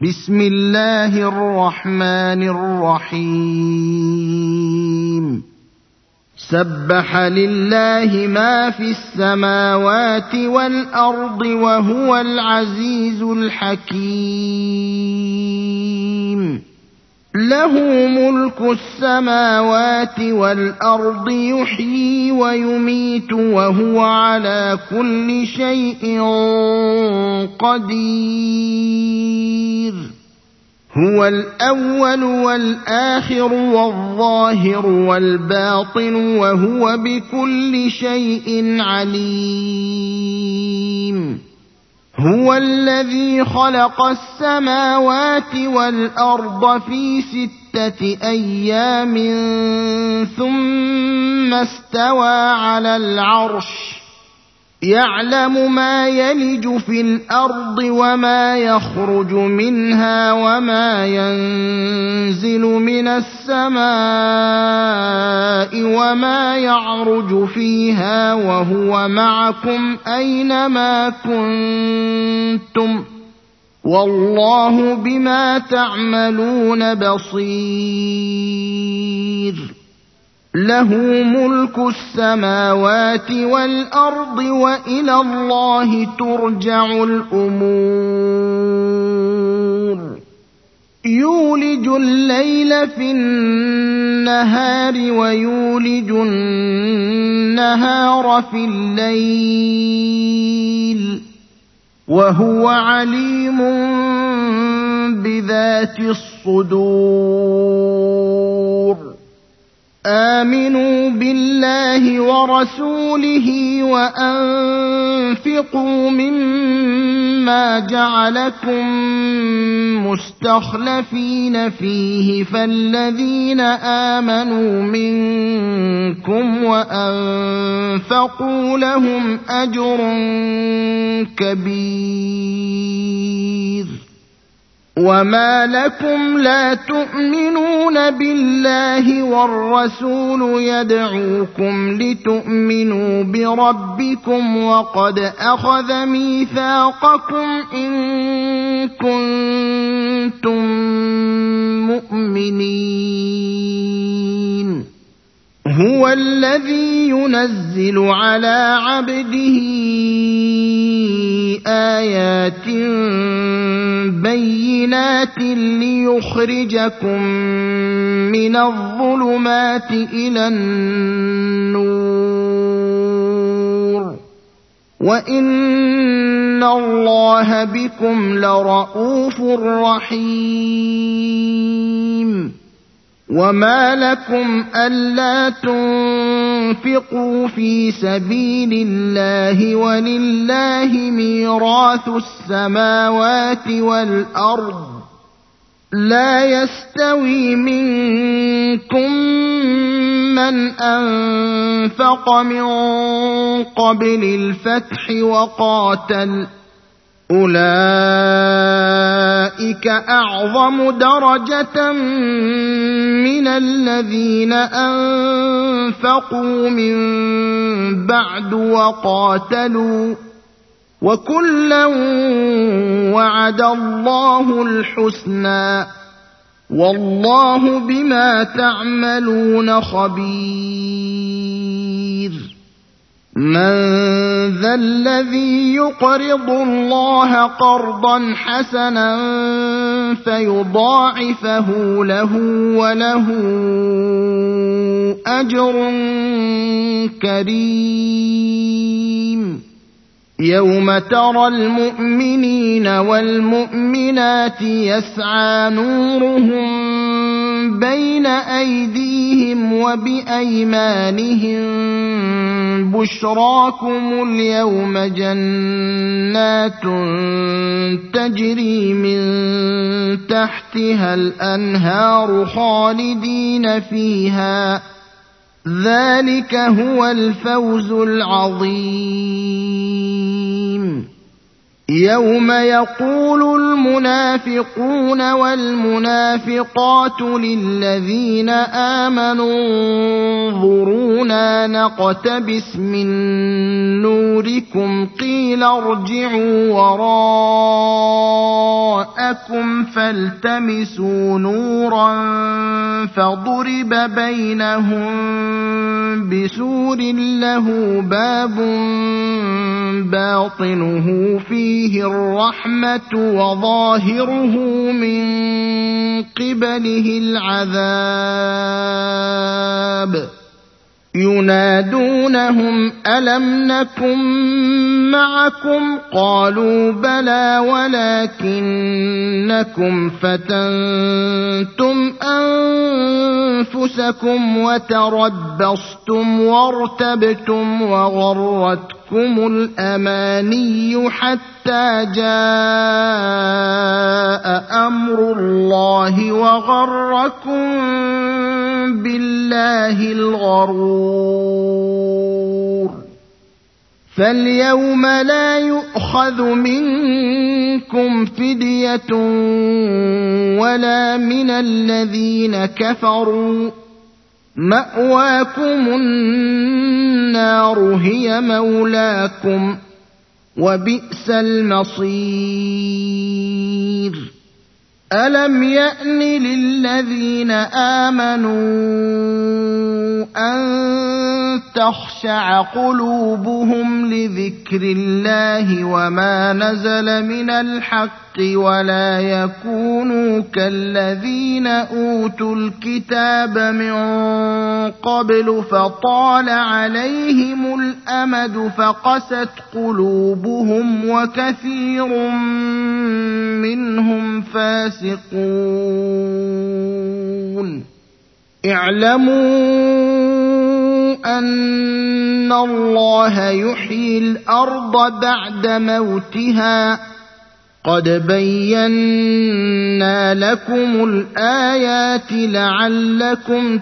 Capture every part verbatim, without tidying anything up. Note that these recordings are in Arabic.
بسم الله الرحمن الرحيم سبح لله ما في السماوات والأرض وهو العزيز الحكيم له ملك السماوات والأرض يحيي ويميت وهو على كل شيء قدير هو الأول والآخر والظاهر والباطن وهو بكل شيء عليم هو الذي خلق السماوات والأرض في ستة أيام ثم استوى على العرش يعلم ما يلج في الأرض وما يخرج منها وما ينزل من السماء وما يعرج فيها وهو معكم أينما كنتم والله بما تعملون بصير له ملك السماوات والأرض وإلى الله ترجع الأمور يولج الليل في النهار ويولج النهار في الليل وهو عليم بذات الصدور آمنوا بالله ورسوله وأنفقوا مما جعلكم مستخلفين فيه فالذين آمنوا منكم وأنفقوا لهم أجر كبير وما لكم لا تؤمنون بالله والرسول يدعوكم لتؤمنوا بربكم وقد أخذ ميثاقكم إن كنتم مؤمنين هو الذي ينزل على عبده آيات بينات ليخرجكم من الظلمات إلى النور وإن الله بكم لرءوف رحيم وما لكم ألا تنفقوا في سبيل الله ولله ميراث السماوات والأرض لا يستوي منكم من أنفق من قبل الفتح وقاتل أولئك أعظم درجة من الذين أنفقوا من بعد وقاتلوا وكلا وعد الله الحسنى والله بما تعملون خبير من ذا الذي يقرض الله قرضا حسنا فيضاعفه له وله أجر كريم يوم ترى المؤمنين والمؤمنات يسعى نورهم بين أيديهم وبأيمانهم بشراكم اليوم جنات تجري من تحتها الأنهار خالدين فيها ذلك هو الفوز العظيم يوم يقول المنافقون والمنافقات للذين آمنوا انظرونا نقتبس من نوركم قيل ارجعوا وراءكم فالتمسوا نورا فضرب بينهم بسور له باب باطنه فيه فيه الرحمة وظاهره من قبله العذاب ينادونهم ألم نكن معكم قالوا بلى ولكنكم فتنتم أنفسكم وتربصتم وارتبتم وغرتكم الأماني حتى جاء أمر الله وغركم بالله الغرور فاليوم لا يؤخذ منكم فدية ولا من الذين كفروا مأواكم النار هي مولاكم وبئس المصير ألم يأن للذين آمنوا أن تخشع قلوبهم لذكر الله وما نزل من الحق ولا يكونوا كالذين أوتوا الكتاب من قبل فطال عليهم الأمد فقست قلوبهم وكثير منهم فاسقون اعلموا أن الله يحيي الأرض بعد موتها قد بينا لكم الآيات لعلكم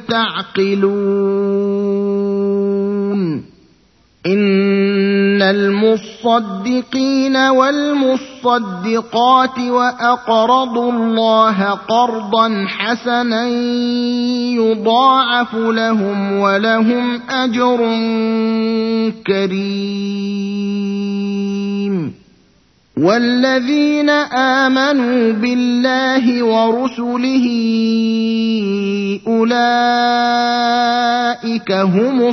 تعقلون إن المصدقين والمصدقات وأقرضوا الله قرضا حسنا يضاعف لهم ولهم أجر كريم والذين آمنوا بالله ورسله أولئك هم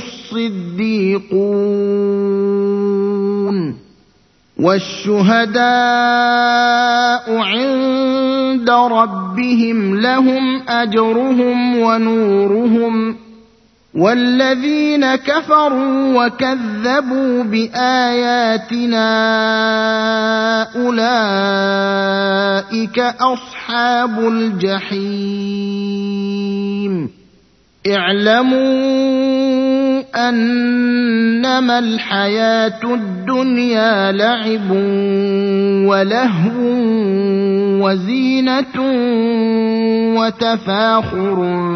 الصديقون والشهداء عند ربهم لهم أجرهم ونورهم والذين كفروا وكذبوا بآياتنا أولئك أصحاب الجحيم اعلموا أنما الحياة الدنيا لعب ولهو وزينة وتفاخر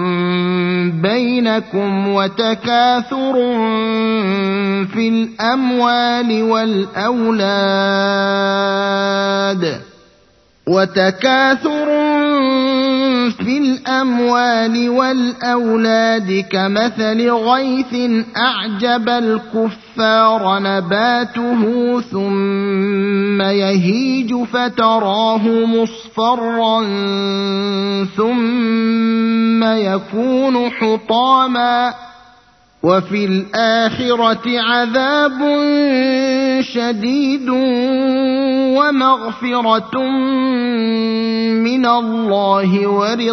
بينكم وتكاثر في الأموال والأولاد وتكاثر في الأموال والأولاد كمثل غيث أعجب الكفار نباته ثم يهيج فتراه مصفرا ثم يكون حطاما وفي الآخرة عذاب شديد ومغفرة من الله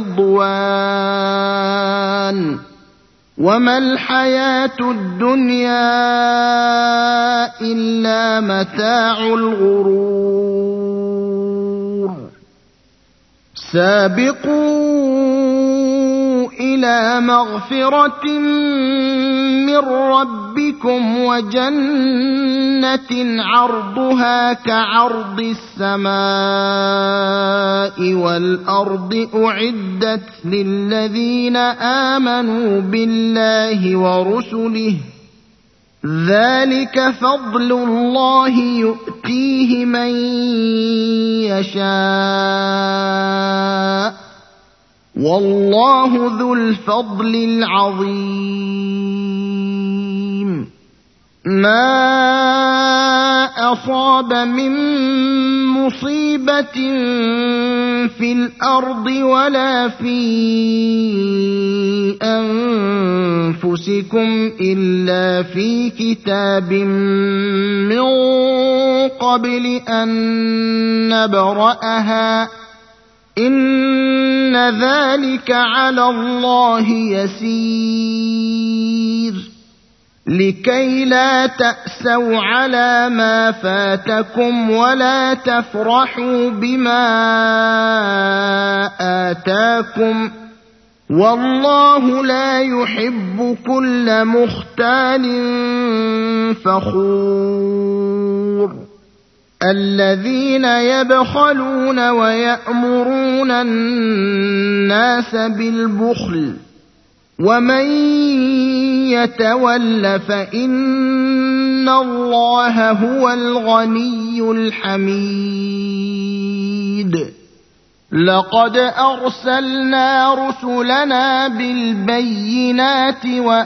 ورضوان وما الحياة الدنيا إلا متاع الغرور سابقوا إلى مغفرة من ربكم وجنة عرضها كعرض السماء والأرض أعدت للذين آمنوا بالله ورسله ذلك فضل الله يؤتيه من يشاء والله ذو الفضل العظيم ما أصاب من مصيبة في الأرض ولا في أنفسكم إلا في كتاب من قبل أن نبرأها إن ذلك على الله يسير لكي لا تأسوا على ما فاتكم ولا تفرحوا بما آتاكم والله لا يحب كل مختال فخور الذين يبخلون ويأمرون الناس بالبخل ومن يتول فإن الله هو الغني الحميد لقد أرسلنا رسلنا بالبينات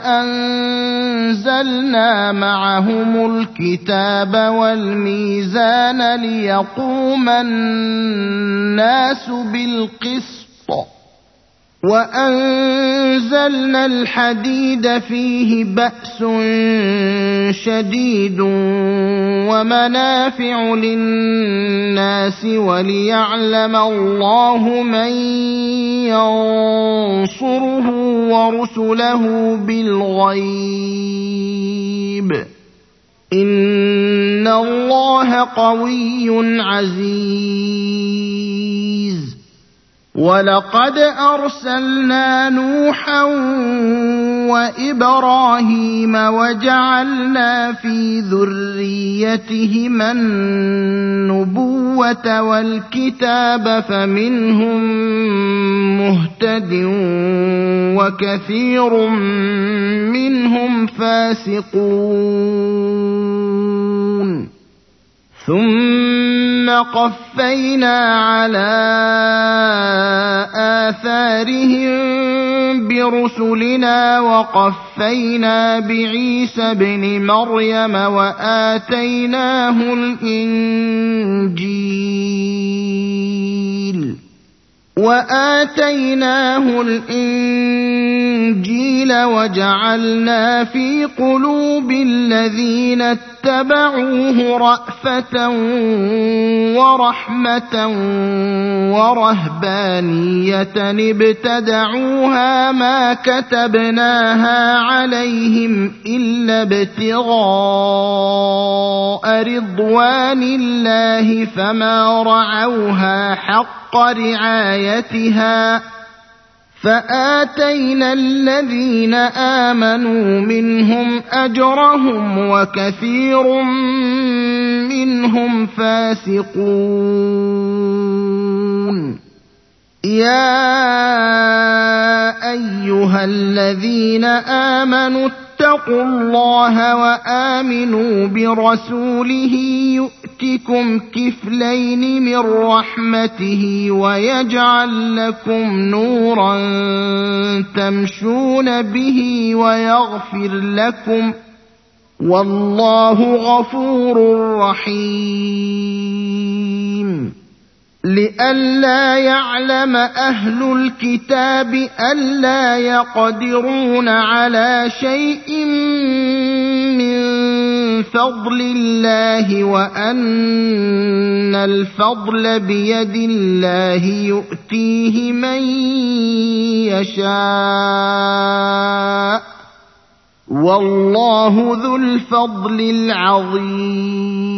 وأنزلنا معهم الكتاب والميزان ليقوم الناس بالقسط وأنزلنا الحديد فيه بأس شديد ومنافع للناس وليعلم الله من ينصره ورسله بالغيب إن الله قوي عزيز ولقد أرسلنا نوحا وإبراهيم وجعلنا في ذريتهما النبوة والكتاب فمنهم مهتد وكثير منهم فاسقون ثم قفينا على آثارهم برسلنا وقفينا بعيسى ابن مريم وآتيناه الإنجيل وآتيناه الإنجيل وجعلنا في قلوب الذين اتبعوه رأفة ورحمة ورهبانية ابتدعوها ما كتبناها عليهم إلا ابتغاء رضوان الله فما رعوها حق رعايتها فآتينا الذين آمنوا منهم أجرهم وكثير منهم فاسقون يا أيها الذين آمنوا اتقوا الله وآمنوا برسوله يؤتكم كفلين من رحمته ويجعل لكم نورا تمشون به ويغفر لكم والله غفور رحيم لئلا يعلم أهل الكتاب ألا يقدرون على شيء من فضل الله وأن الفضل بيد الله يؤتيه من يشاء والله ذو الفضل العظيم